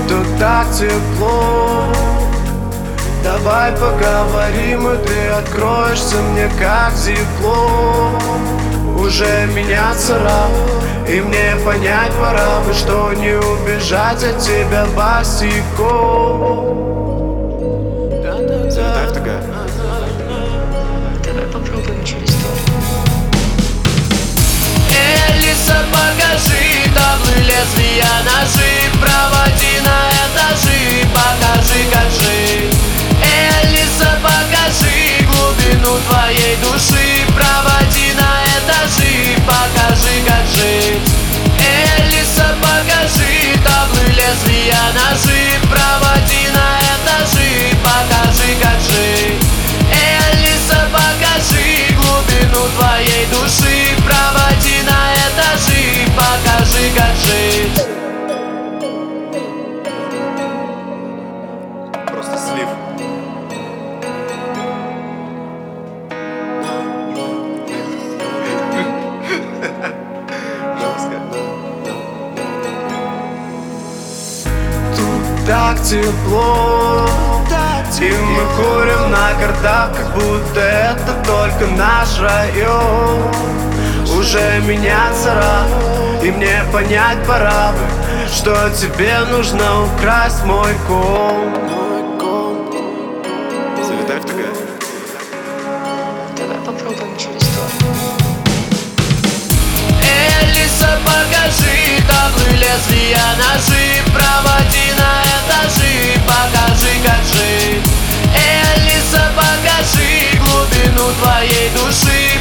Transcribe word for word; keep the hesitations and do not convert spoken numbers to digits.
Тут так тепло. Давай поговорим, и ты откроешься мне как зипло. Уже меняться рано, и мне понять пора бы, что не убежать от тебя босиком. Залетай в ТГ. Давай попробуем через то. Элиса, покажи таблы, лезвия, ножи, проводи на этажи, покажи, как жить. Элиса, покажи глубину твоей души, проводи на этажи, покажи, как жить. Элиса, покажи таблы, лезвия, ножи, проводи на этажи, покажи, как жить. Элиса, покажи глубину твоей души, проводи на этажи, покажи, как жить. Просто слив. Тут так тепло, и мы курим на картах, как будто это только наш район. Уже меняться рано, и мне понять пора бы, что тебе нужно украсть мой ком. Залетай в ТГ. Давай попробуем через то. Элиса, покажи таблы, лезвия, ножи, проводи на этажи, покажи, как жить. Элиса, покажи глубину твоей души,